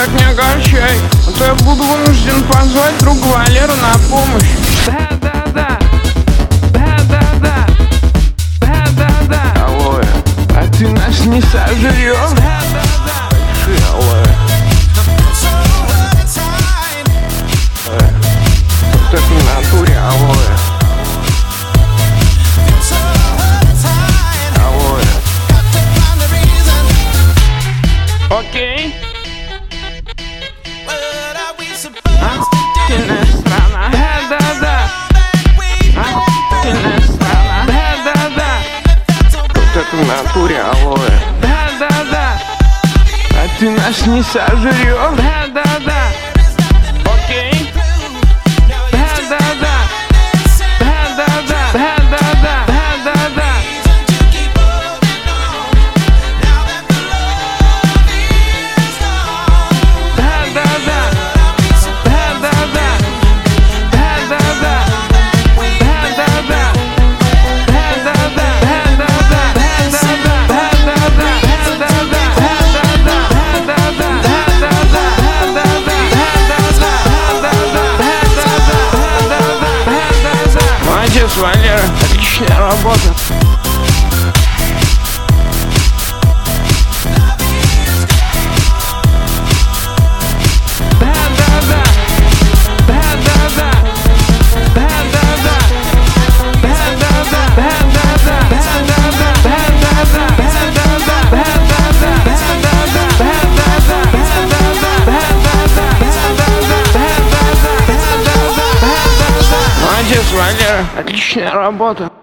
так не огорчай, а то я буду вынужден позвать друга Валеру на помощь. Да-да-да, да-да-да, да-да-да. Алоэ, а ты нас не сожрёшь? Да-да-да. Большие алоэ. Вот это в натуре алоэ. Алоэ. Окей. Охуенная страна. Да-да-да. Охуенная страна. Да-да-да. Вот это в натуре алоэ. Да-да-да. А ты нас не сожрёшь? Да-да-да. Окей. Да-да-да. Да-да-да. Да-да-да. Да-да-да. Молодец, Валера, отличная работа. Молодец, Валера, отличная работа.